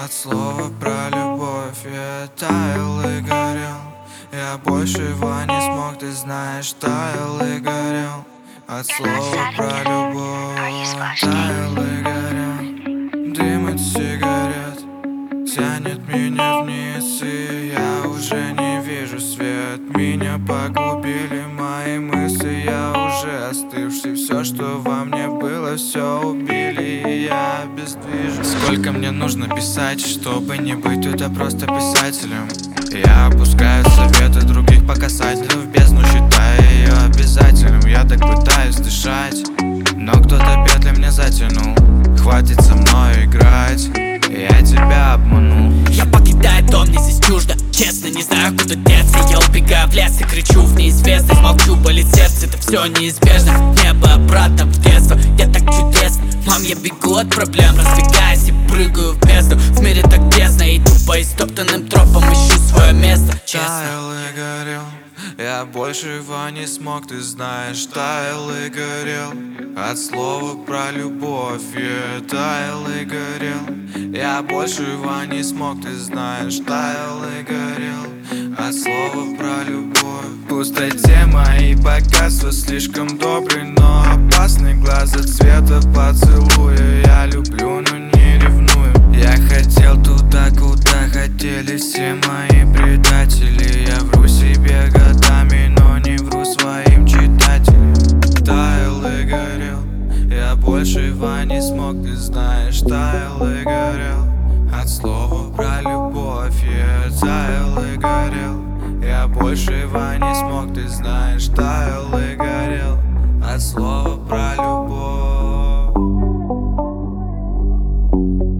От слова про любовь я таял и горел. Я больше его не смог, ты знаешь, таял и горел. От слова про любовь таял и горел. Дым от сигарет тянет меня вниз, и я уже не вижу свет. Меня погубили мои мысли, я уже остывший. Все, что во мне было, все убили, и я обездвижен. Сколько мне нужно писать, чтобы не быть туда просто писателем? Я опускаю советы других по касательно в бездну, считая ее обязательным. Я так пытаюсь дышать, но кто-то петли мне затянул. Хватит со мной играть, я тебя обманул. Я покидаю дом, мне здесь чуждо. Честно, не знаю, куда деться. Я убегаю в лес и кричу в неизвестность. Молчу, болит сердце, это все неизбежно. Небо обратно в детство, я так чудесно. Мам, я бегу от проблем, разбегаюсь и прыгаю в бездну. В мире так тесно, иду по истоптанным тропам, ищу свое место, честно. Таял и горел, я больше его не смог, ты знаешь. Таял и горел, от слова про любовь я таял и горел. Я больше его не смог, ты знаешь. Таял и горел, от слова про любовь. Пустоте мои богатства, слишком добрый, но опасный. Глаза цвета поцелуя, я люблю, но не ревную. Я хотел туда, куда хотели все мои предатели. Я вру себе годами, но не вру своим читателям. Таял и горел, я больше его не смог, ты знаешь. Таял и горел, от слова про любовь я таял и горел. Я больше его не смог, ты знаешь. Таял и горел, от слова про любовь.